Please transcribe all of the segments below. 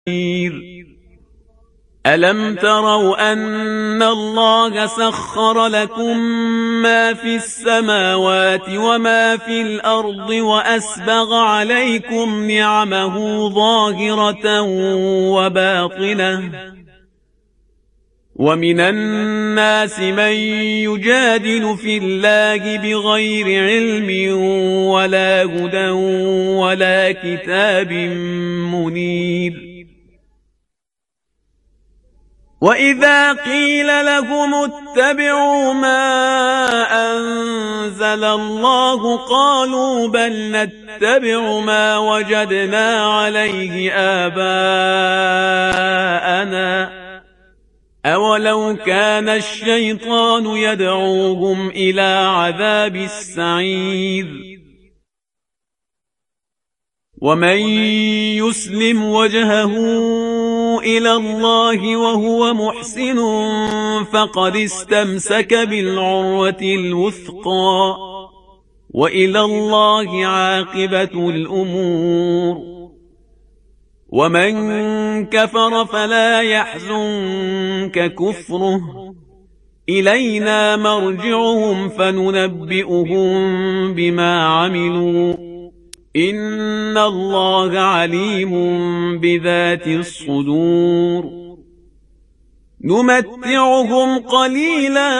ألم تروا أن الله سخر لكم ما في السماوات وما في الأرض وأسبغ عليكم نعمه ظاهرة وباطنة ومن الناس من يجادل في الله بغير علم ولا هدى ولا كتاب منير وإذا قيل لهم اتبعوا ما أنزل الله قالوا بل نتبع ما وجدنا عليه آباءنا أولو كان الشيطان يدعوهم إلى عذاب السعير ومن يسلم وجهه إلى الله وهو محسن فقد استمسك بالعروة الوثقى وإلى الله عاقبة الأمور ومن كفر فلا يحزنك كفره إلينا مرجعهم فننبئهم بما عملوا إن الله عليم بذات الصدور نمتعهم قليلا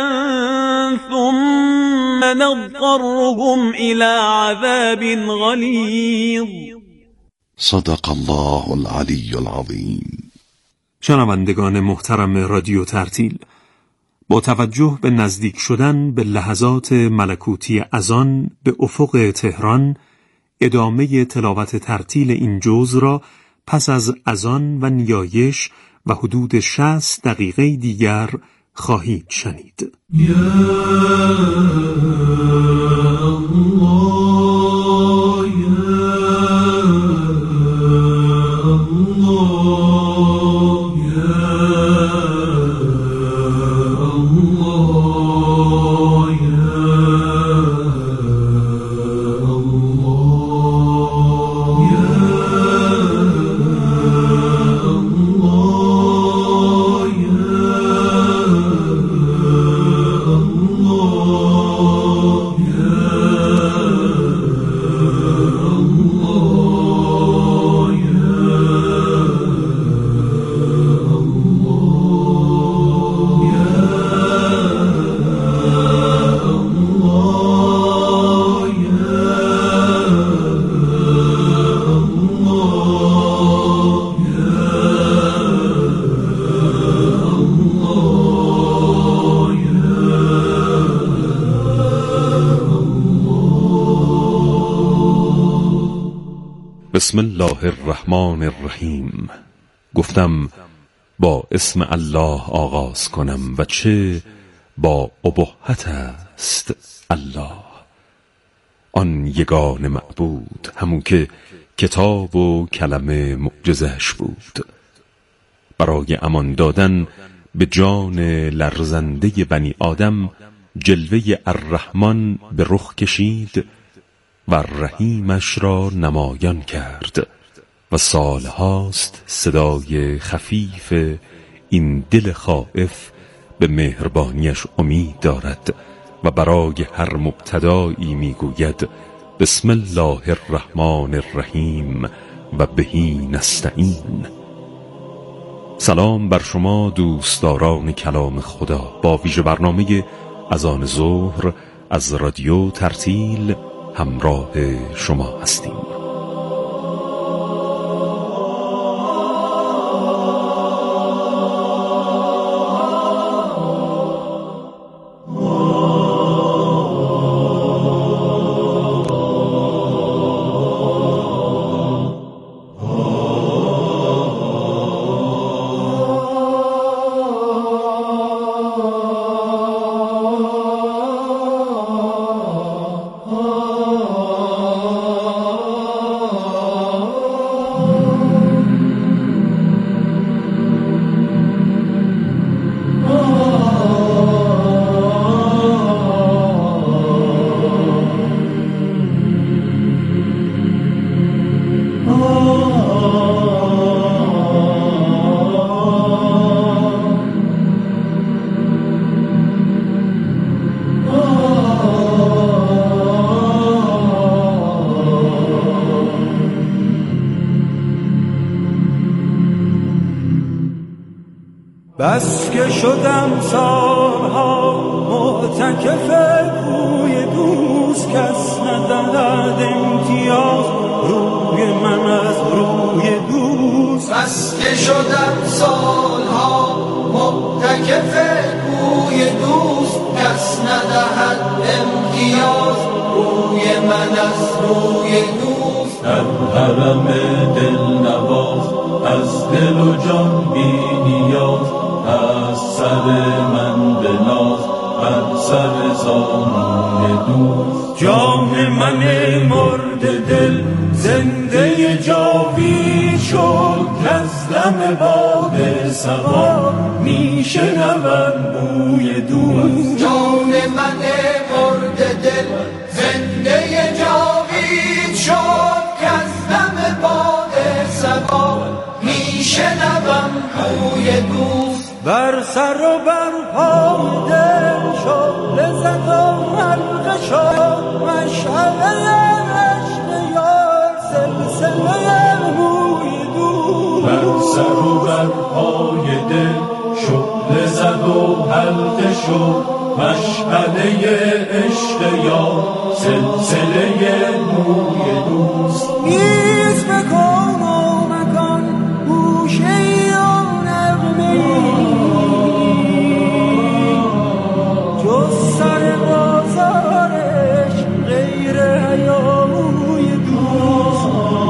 ثم نضطرهم إلى عذاب غلیظ. صدق الله العلی العظیم. شنوندگان محترم رادیو ترتیل، با توجه به نزدیک شدن به لحظات ملکوتی اذان به افق تهران، ادامه تلاوت ترتیل این جزء را پس از اذان و نیایش و حدود 60 دقیقه دیگر خواهید شنید. یا الله یا الله بسم الله الرحمن الرحیم. گفتم با اسم الله آغاز کنم و چه با ابهت است الله، آن یگان معبود، همون که کتاب و کلمه معجزش بود، برای امان دادن به جان لرزنده بنی آدم جلوه الرحمن به رخ کشید و رحیمش را نمایان کرد و سالهاست صدای خفیف این دل خائف به مهربانیش امید دارد و برای هر مبتدایی میگوید بسم الله الرحمن الرحیم و بهی نستعین. سلام بر شما دوستداران کلام خدا. با ویژه برنامه اذان ظهر از رادیو ترتیل همراه شما هستیم. بس که شدم سالها معتکف کوی دوست، کس ندهد امتیاز روی من از روی دوست. بس که شدم سالها معتکف کوی دوست، کس ندهد امتیاز روی من از روی دوست. در حرم دل نواز از دل و جان بی نیاز، از سر من به ناز بر سر زانوی دوست. جان من مرد دل زنده جاوید شد، از دم باد صبا می شنوم بوی دوست. جان من مرد دل زنده جاوید شد، از دم باد صبا می شنوم بوی دوست. بر سر و بر پای دل شد لذت و حلقه شد، مشعله عشق یار سلسله بوی دوست. بر سر و بر پای دل شعله زد و حلقه شد، مشعله عشق یار سلسله بوی دوست. نیست به کون و مکان گوشه و نغمه جز سر بازارش غیر حیاوی دوست.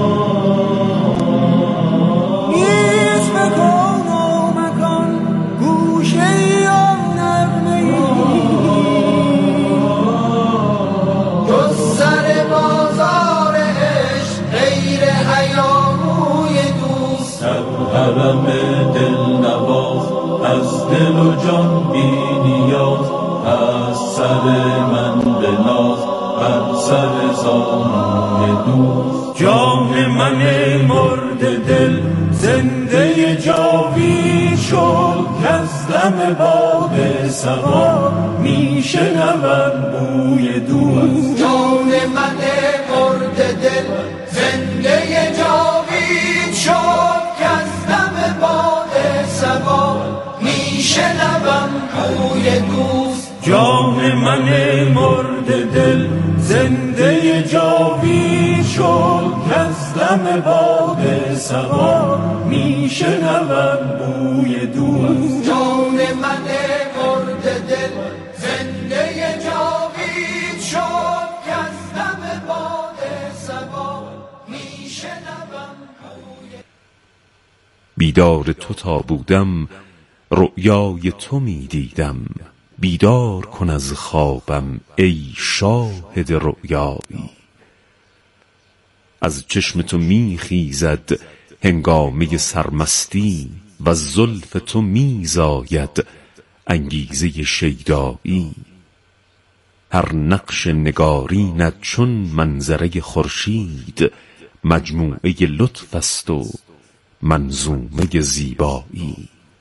نیست به کون و مکان گوشه و نغمه جز سر بازارش غیر حیاوی دوست. در حرم دل نواز از دل و جان بی نیاز، از سر من به ناز بر سر زانوی دوست. جان من مرد دل زنده جاوید شد، از دم باد صبا می شنوم بوی دوست. جان من مرد دل زنده جاوید شد، از دم باد صبا می شنوم بوی دوست. جان من مرد دل زنده جاوید شد، از دم باد صبا می شنوم بوی دوست. جان من مرد دل زنده جاوید شد، از دم باد صبا می شنوم بوی. بیدار تو تا بودم رؤیای تو می دیدم، بیدار کن از خوابم ای شاهد رؤیایی. از چشم تو می خیزد هنگامه سرمستی، و زلف تو می زاید انگیزه شیدایی. هر نقش نگارینت چون منظره خورشید، مجموعه لطف است و منظومه زیبایی.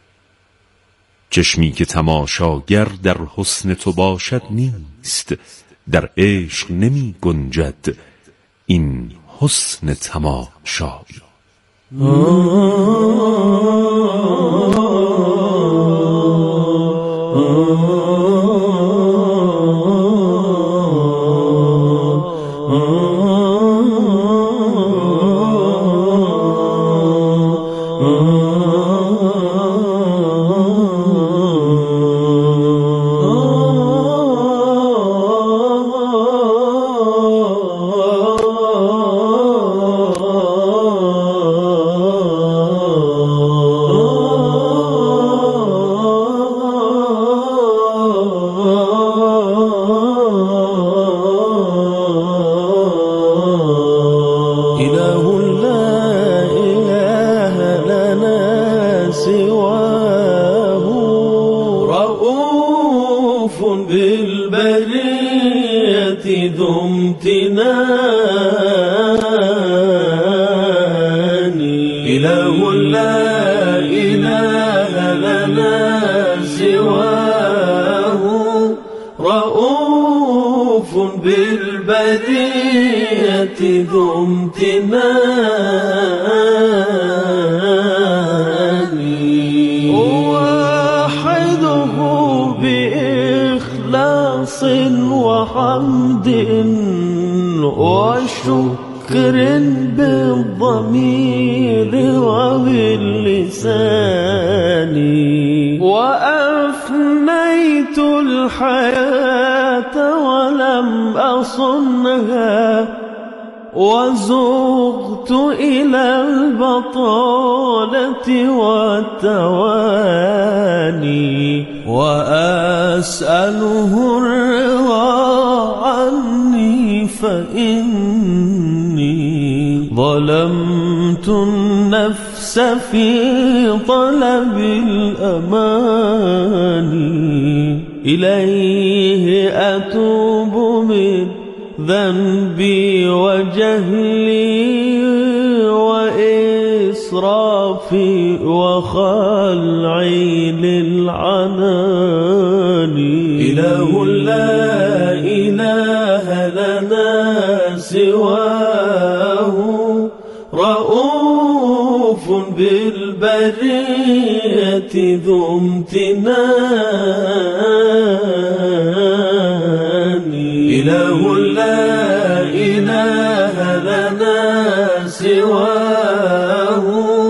چشمی که تماشاگر در حسن تو باشد نیست، در عشق نمی گنجد این حسن تماشایی. إله لا إله لنا سواه رؤوف بالبرية ذو امتنان. وشكر بالضمير وباللسان وأفنيت الحياة ولم أصنها وزغت إلى البطالة والتواني وأسأله الرضا عني فإني ظلمت النفس في طلب الأمان إليه أتوب من ذنبي وجهلي وإسرافي وخلعي للعنان إله لا إله لنا سواه رؤوف بالبرية ذو امتنان إله لا إله لنا سواه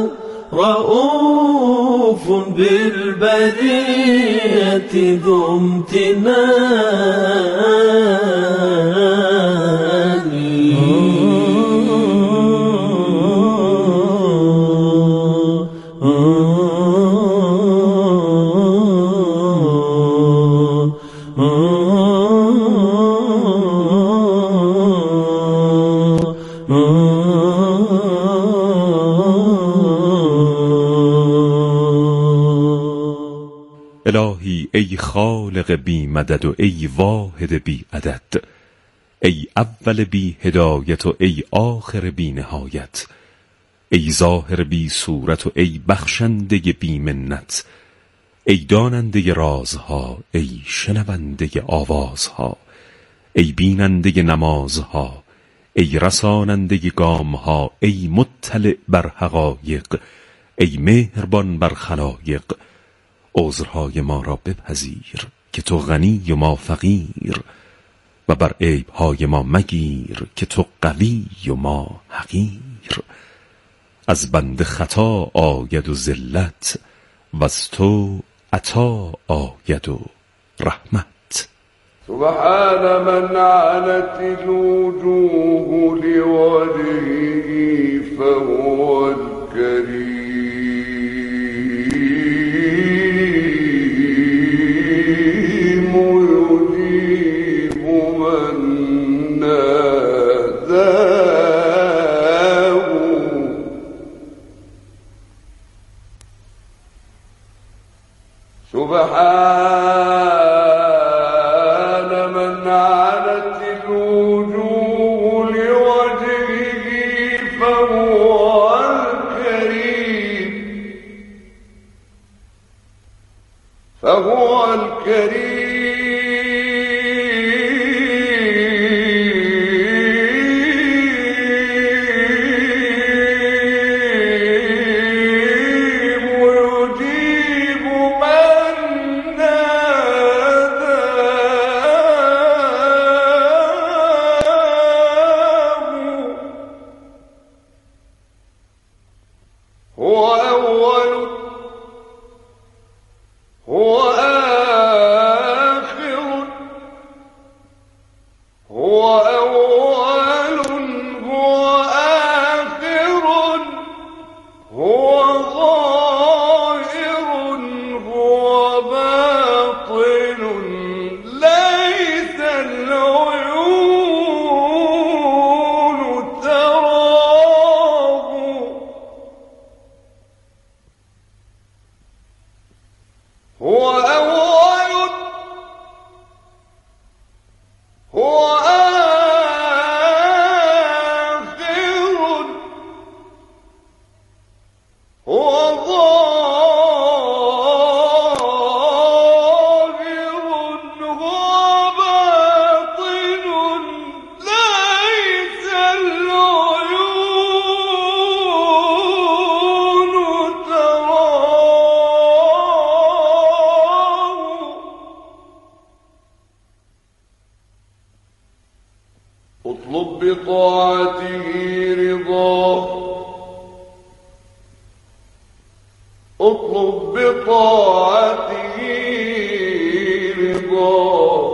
رؤوف بالبرية ذو امتنان الهی ای خالق بی مدد و ای واحد بی عدد، ای اول بی هدایت و ای آخر بی نهایت، ای ظاهر بی صورت و ای بخشنده بی منت، ای داننده رازها، ای شنونده آوازها، ای بیننده نمازها، ای رساننده گامها، ای مطلع بر حقایق، ای مهربان بر خلایق، عذرهای ما را بپذیر که تو غنی و ما فقیر، و بر عیبهای ما مگیر که تو قوی و ما حقیر. از بنده خطا آید و ذلت، و از تو عطا آید و رحمت. سبحان من عنت الوجوه لوجهه فهو الكريم يجيب من ناداه سبحان من عنت الوجوه لوجهه فهو الكريم فهو الكريم هو أول هو آخر هو أول هو آخر هو ظاهر هو باطن ليس العيون تراه هو أول هو آخر هو ظاهر هو باطن ليس العيون تراه اطلب بطاعته رضاه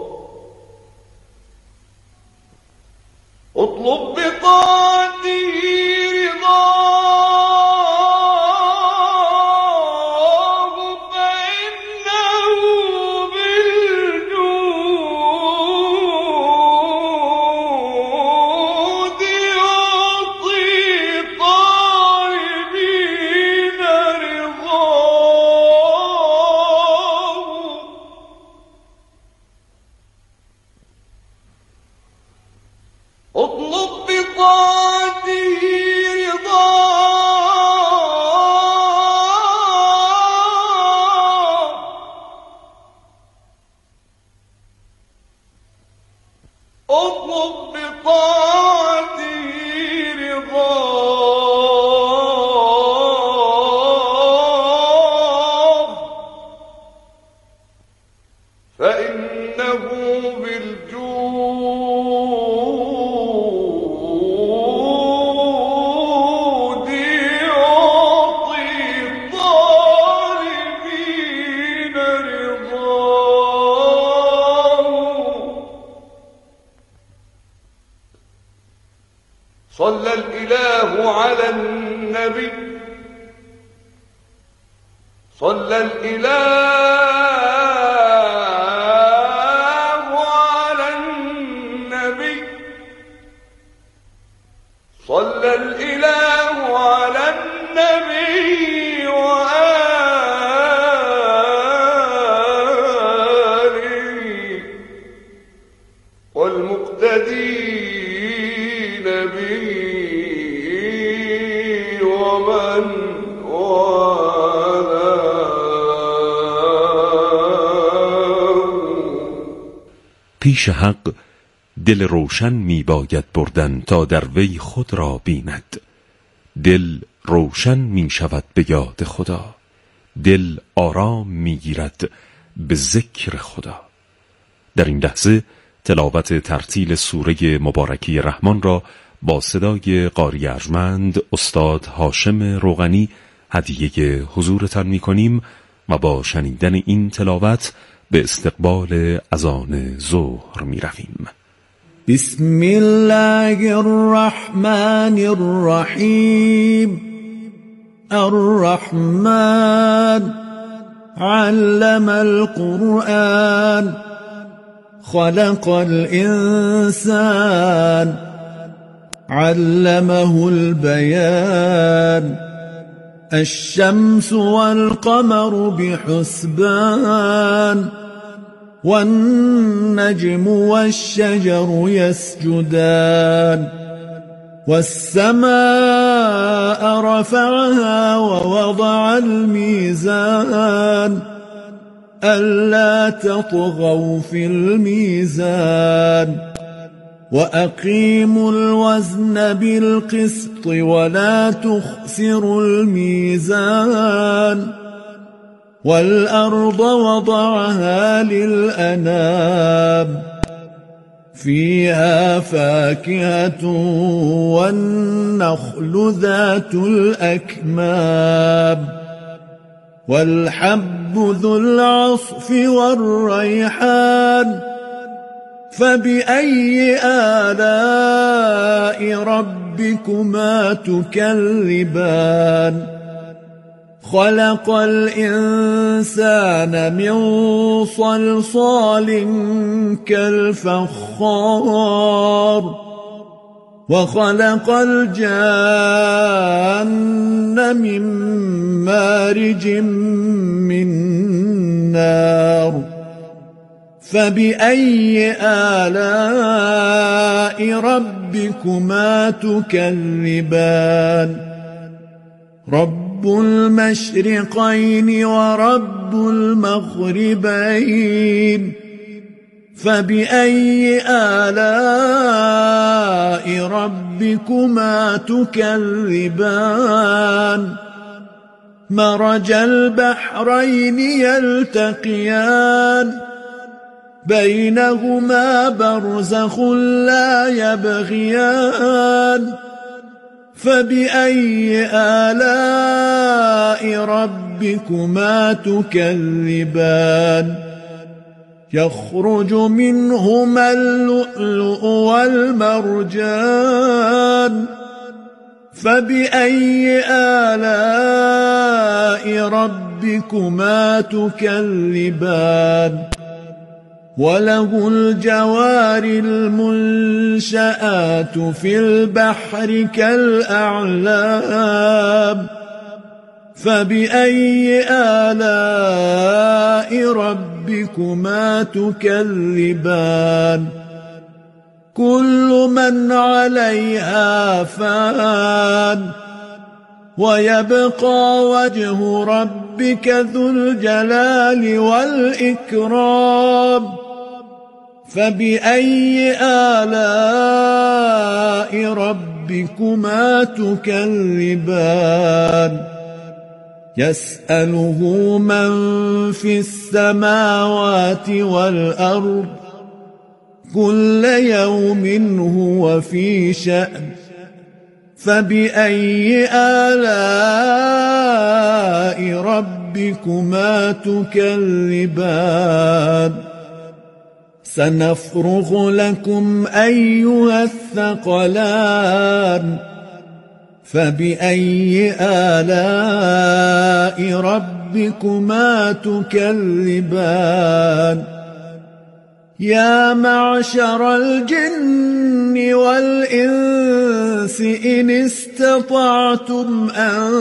اطلب بطاعته رضاه فإنه بالجود يعطي طالبين رضاه اطلب بطاعته رضاه اطلب بطاعته رضاه فإنه بالجود يعطي الطالبين رضاه صلى الإله على النبي صلى الإله على النبي صلى الإله على النبي وآله والمقتدين به ومن پیش حق دل روشن می باید بردن تا در وی خود را بیند. دل روشن می شود به یاد خدا، دل آرام می گیرد به ذکر خدا. در این لحظه تلاوت ترتیل سوره مبارکی رحمان را با صدای قاری ارجمند استاد هاشم روغنی هدیه حضورتان می کنیم و با شنیدن این تلاوت به استقبال اذان ظهر می رویم. بسم الله الرحمن الرحیم. الرحمن علم القرآن خلق الإنسان علمه البيان الشمس والقمر بحسبان والنجم والشجر يسجدان والسماء رفعها ووضع الميزان ألا تطغوا في الميزان وأقيموا الوزن بالقسط ولا تخسروا الميزان والأرض وضعها للأنام فيها فاكهة والنخل ذات الأكمام والحب ذو العصف والريحان فبأي آلاء ربكما تكذبان خلق الإنسان من صلصال كالفخار وخلق الجان من مارج من نار فبأي آلاء ربكما تكذبان رب المشرقين ورب المغربين فبأي آلاء ربكما تكذبان مرج البحرين يلتقيان بينهما برزخ لا يبغيان فبأي آلاء ربكما تكذبان يخرج منهما اللؤلؤ والمرجان فبأي آلاء ربكما تكذبان وله الجوار المنشآت في البحر كالأعلام فبأي آلاء ربكما تكذبان كل من عليها فان ويبقى وجه ربك ذو الجلال والإكرام فبأي آلاء ربكما تكذبان يسأله من في السماوات والأرض كل يوم هو في شأن فبأي آلاء ربكما تكذبان سنفرغ لكم أيها الثقلان فبأي آلاء ربكما تكذبان يا معشر الجن والإنس إن استطعتم أن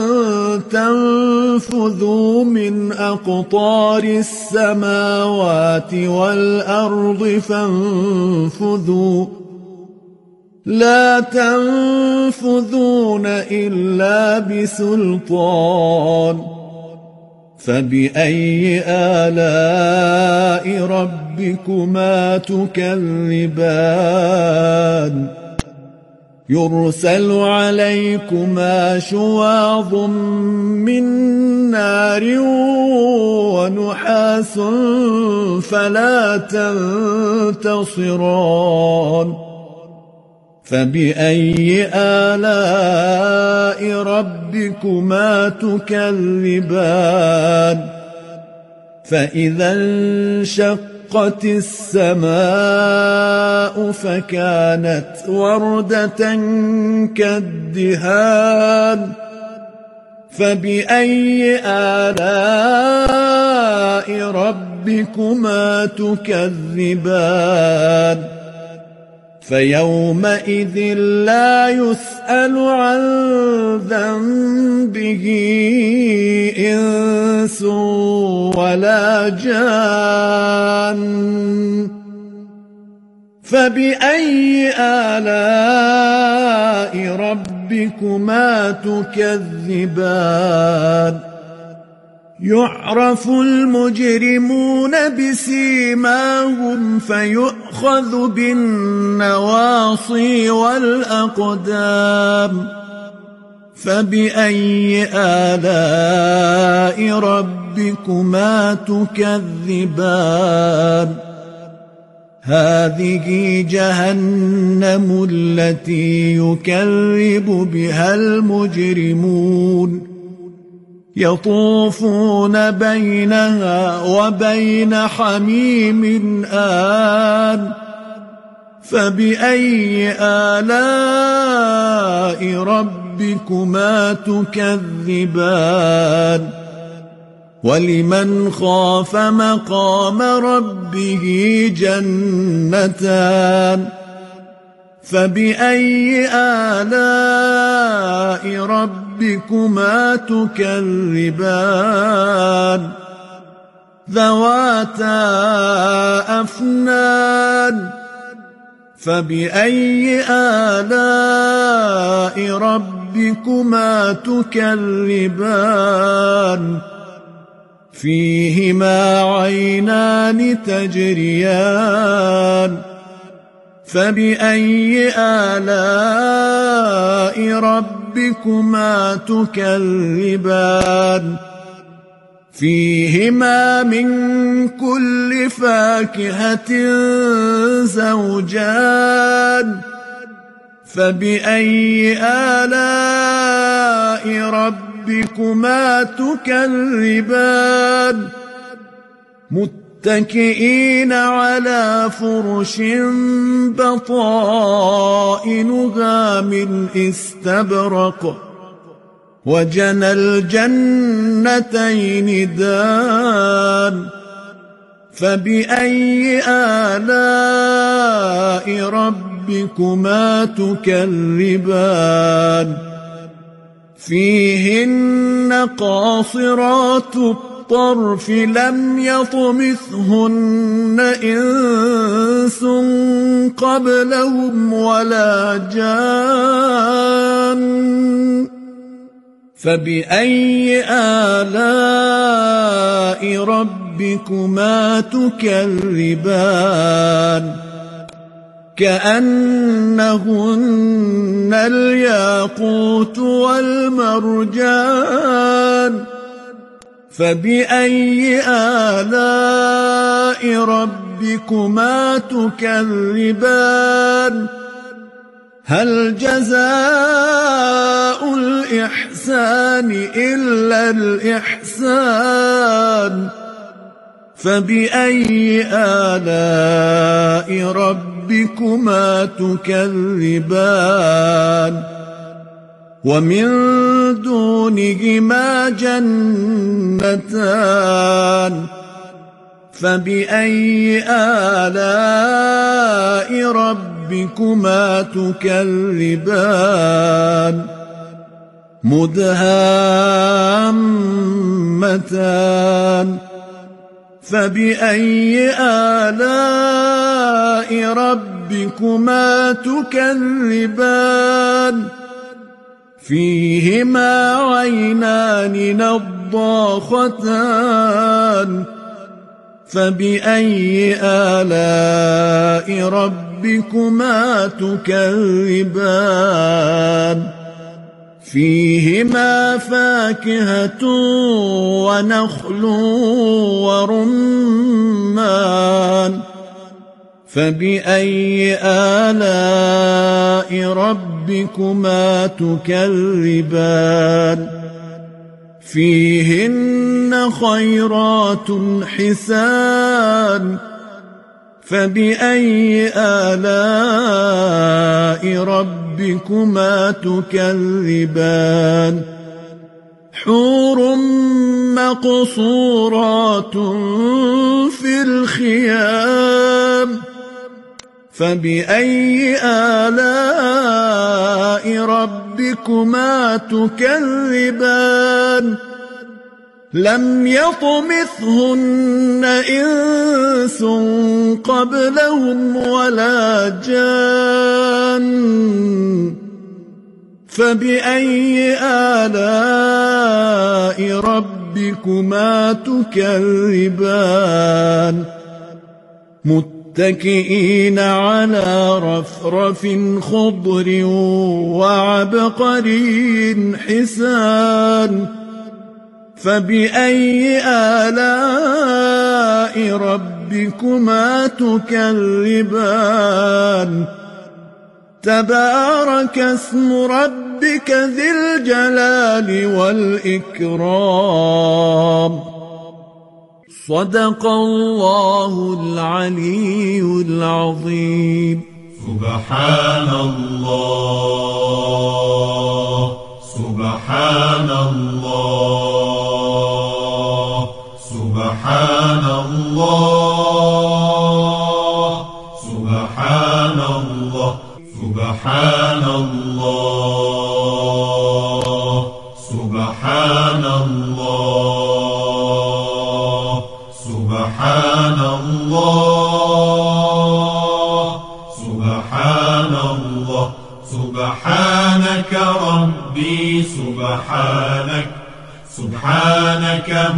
تنفذوا من أقطار السماوات والأرض فانفذوا لا تنفذون إلا بسلطان فبأي آلاء ربكما تكذبان يرسل عليكما شواظ من نار ونحاس فلا تنتصران فبأي آلاء ربكما تكذبان فإذا انشقت السماء فكانت وردة كالدهان فبأي آلاء ربكما تكذبان فيومئذ لا يسأل عن ذنبه إنس ولا جان فبأي آلاء ربكما تكذبان يعرف المجرمون بسيماهم فيؤخذ بالنواصي والأقدام فبأي آلاء ربكما تكذبان هذه جهنم التي يكذب بها المجرمون يطوفون بينها وبين حميم آن فبأي آلاء ربكما تكذبان ولمن خاف مقام ربه جنتان فبأي آلاء ربكما تكذبان ذواتا أفنان فبأي آلاء ربكما تكذبان فيهما عينان تجريان فبأي آلاء ربكما تكذبان فيهما من كل فاكهة زوجان فبأي آلاء ربكما تكذبان متكئين على فرش بطائنها من استبرق وجنى الجنتين دان فبأي آلاء ربكما تكذبان فيهن قاصرات الطرف لم يطمثهن إنس قبلهم ولا جان فبأي آلاء ربكما تكذبان كأنهن الياقوت والمرجان فبأي آلاء ربكما تكذبان هل جزاء الإحسان إلا الإحسان فبأي آلاء ربكما تكذبان ومن دونهما جنتان فبأي آلاء ربكما تكذبان مدهامتان فبأي آلاء ربكما تكذبان فيهما عينان نضاختان فبأي آلاء ربكما تكذبان فيهما فاكهة ونخل ورمان فبأي آلاء ربكما تكذبان فيهن خيرات حسان فبأي آلاء ربكما تكذبان حور مقصورات في الخيام فبأي آلاء ربكما تكذبان لم يطمثهن إنس قبلهم ولا جان فبأي آلاء ربكما تكذبان متكئين على رفرف خضر وعبقري حسان فبأي آلاء ربكما تكذبان تبارك اسم ربك ذي الجلال والإكرام صدق الله العلي العظيم سبحان الله سبحان الله سبحان الله سبحان الله سبحان الله سبحان الله سبحان الله سبحان الله سبحانك ربي سبحانك